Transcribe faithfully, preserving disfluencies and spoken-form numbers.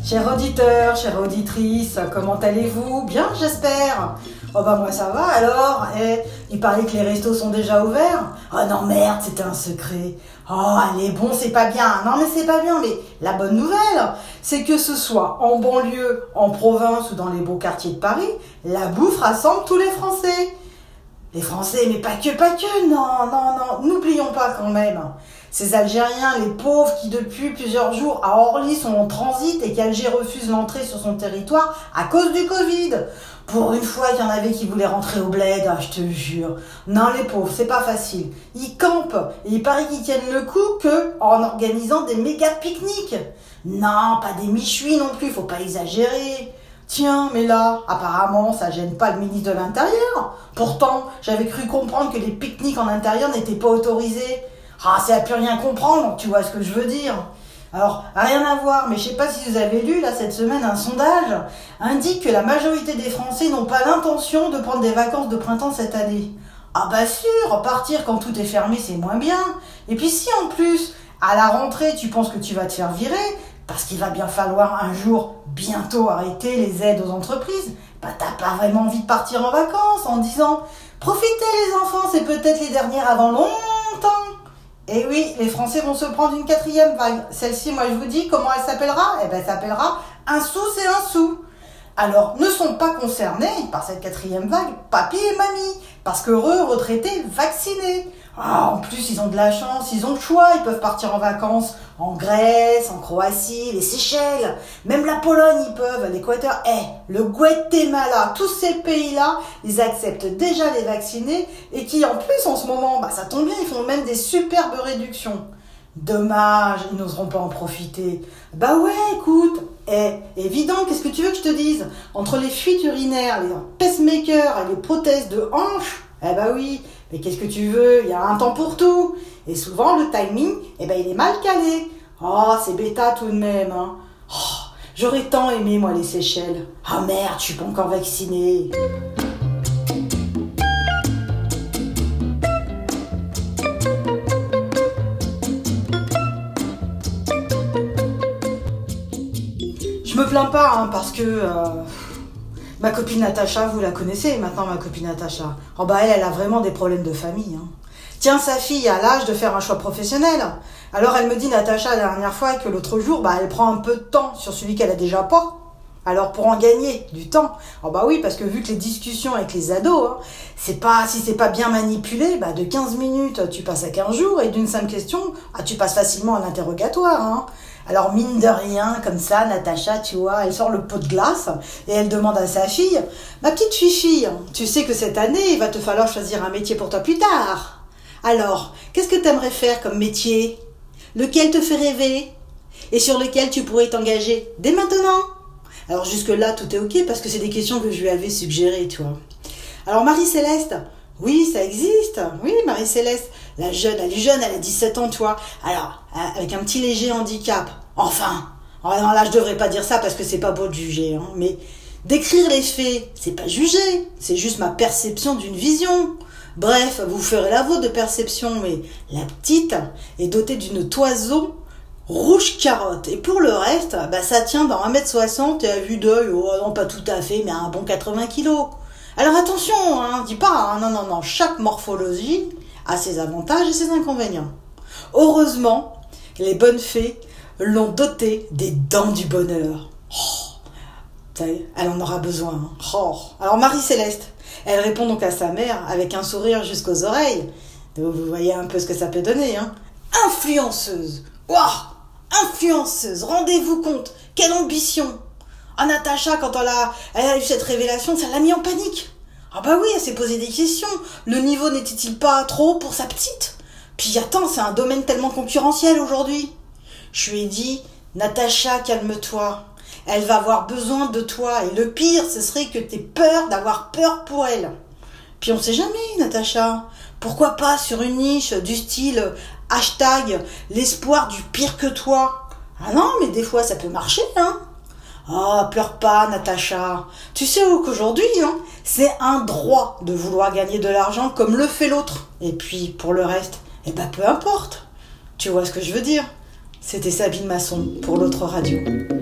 Chers auditeurs, chères auditrices, comment allez-vous? Bien, j'espère. Oh bah moi ça va alors. Eh, il paraît que les restos sont déjà ouverts. Oh non merde, c'était un secret. Oh allez, bon c'est pas bien. Non mais c'est pas bien, mais la bonne nouvelle, c'est que ce soit en banlieue, en province ou dans les beaux quartiers de Paris, la bouffe rassemble tous les Français. Les Français, mais pas que, pas que, non, non, non, n'oublions pas quand même. Ces Algériens, les pauvres qui depuis plusieurs jours à Orly sont en transit et qu'Alger refuse l'entrée sur son territoire à cause du Covid. Pour une fois, il y en avait qui voulaient rentrer au bled, ah, je te jure. Non, les pauvres, c'est pas facile. Ils campent et il paraît qu'ils tiennent le coup que en organisant des méga pique-niques. Non, pas des michouis non plus, faut pas exagérer. Tiens, mais là, apparemment, ça gêne pas le ministre de l'Intérieur. Pourtant, j'avais cru comprendre que les pique-niques en intérieur n'étaient pas autorisés. Ah, c'est à plus rien comprendre, tu vois ce que je veux dire. Alors, rien à voir, mais je sais pas si vous avez lu, là, cette semaine, un sondage indique que la majorité des Français n'ont pas l'intention de prendre des vacances de printemps cette année. Ah bah sûr, partir quand tout est fermé, c'est moins bien. Et puis si, en plus, à la rentrée, tu penses que tu vas te faire virer, parce qu'il va bien falloir un jour bientôt arrêter les aides aux entreprises, bah t'as pas vraiment envie de partir en vacances en disant « Profitez les enfants, c'est peut-être les dernières avant longtemps !» Et oui, les Français vont se prendre une quatrième vague. Celle-ci, moi je vous dis, comment elle s'appellera? Eh ben elle s'appellera « Un sou, c'est un sou !» Alors, ne sont pas concernés par cette quatrième vague papy et mamie, parce qu'heureux retraités vaccinés. Ah, en plus, ils ont de la chance, ils ont le choix, ils peuvent partir en vacances en Grèce, en Croatie, les Seychelles, même la Pologne, ils peuvent, l'Équateur. Eh, le Guatemala, tous ces pays-là, ils acceptent déjà les vaccinés et qui, en plus, en ce moment, bah ça tombe bien, ils font même des superbes réductions. Dommage, ils n'oseront pas en profiter. Bah ouais, écoute, eh, évident, qu'est-ce que tu veux que je te dise? Entre les fuites urinaires, les pacemakers et les prothèses de hanches, eh bah oui, mais qu'est-ce que tu veux? Il y a un temps pour tout. Et souvent, le timing, eh ben, il est mal calé. Oh, c'est bêta tout de même, hein. Oh, j'aurais tant aimé, moi, les Seychelles. Ah merde, je suis pas encore vaccinée. Je me plains pas, hein, parce que euh, ma copine Natacha, vous la connaissez maintenant, ma copine Natacha. Oh bah elle, elle a vraiment des problèmes de famille. Hein. Tiens, sa fille a l'âge de faire un choix professionnel. Alors elle me dit, Natacha, la dernière fois, que l'autre jour, bah elle prend un peu de temps sur celui qu'elle a déjà pas. Alors pour en gagner du temps, oh bah oui, parce que vu que les discussions avec les ados, hein, c'est pas, si c'est pas bien manipulé, bah de quinze minutes, tu passes à quinze jours, et d'une simple question, ah, tu passes facilement à l'interrogatoire. Hein. Alors mine de rien, comme ça, Natacha, tu vois, elle sort le pot de glace et elle demande à sa fille, ma petite fille, tu sais que cette année, il va te falloir choisir un métier pour toi plus tard. Alors, qu'est-ce que tu aimerais faire comme métier? Lequel te fait rêver? Et sur lequel tu pourrais t'engager dès maintenant? Alors jusque-là, tout est ok parce que c'est des questions que je lui avais suggérées, tu vois. Alors Marie-Céleste, oui, ça existe. Oui, Marie-Céleste, la jeune, elle est jeune, elle a dix-sept ans, tu vois. Alors, avec un petit léger handicap. Enfin, oh non, là, je devrais pas dire ça parce que c'est pas beau de juger, hein. Mais décrire les faits, c'est pas juger. C'est juste ma perception d'une vision. Bref, vous ferez la vôtre de perception, mais la petite est dotée d'une toison rouge carotte. Et pour le reste, bah, ça tient dans un mètre soixante et à vue d'œil, oh non, pas tout à fait, mais un bon quatre-vingts kilos. Alors attention, hein, dis pas, hein, non, non, non, chaque morphologie a ses avantages et ses inconvénients. Heureusement, les bonnes fées l'ont dotée des dents du bonheur. Oh, elle en aura besoin. Hein. Oh. Alors Marie-Céleste, elle répond donc à sa mère avec un sourire jusqu'aux oreilles. Vous voyez un peu ce que ça peut donner. Hein. Influenceuse. Waouh, influenceuse, rendez-vous compte, quelle ambition. Ah, Natacha, quand elle a, elle a eu cette révélation, ça l'a mis en panique. Ah bah oui, elle s'est posé des questions. Le niveau n'était-il pas trop haut pour sa petite? Puis attends, c'est un domaine tellement concurrentiel aujourd'hui. Je lui ai dit, Natacha, calme-toi. Elle va avoir besoin de toi. Et le pire, ce serait que t'aies peur d'avoir peur pour elle. Puis on sait jamais, Natacha. Pourquoi pas sur une niche du style hashtag l'espoir du pire que toi? Ah non, mais des fois ça peut marcher, hein. Ah, oh, pleure pas, Natacha. Tu sais qu'aujourd'hui, hein, c'est un droit de vouloir gagner de l'argent comme le fait l'autre. Et puis, pour le reste, eh ben, peu importe. Tu vois ce que je veux dire? C'était Sabine Masson pour l'autre radio.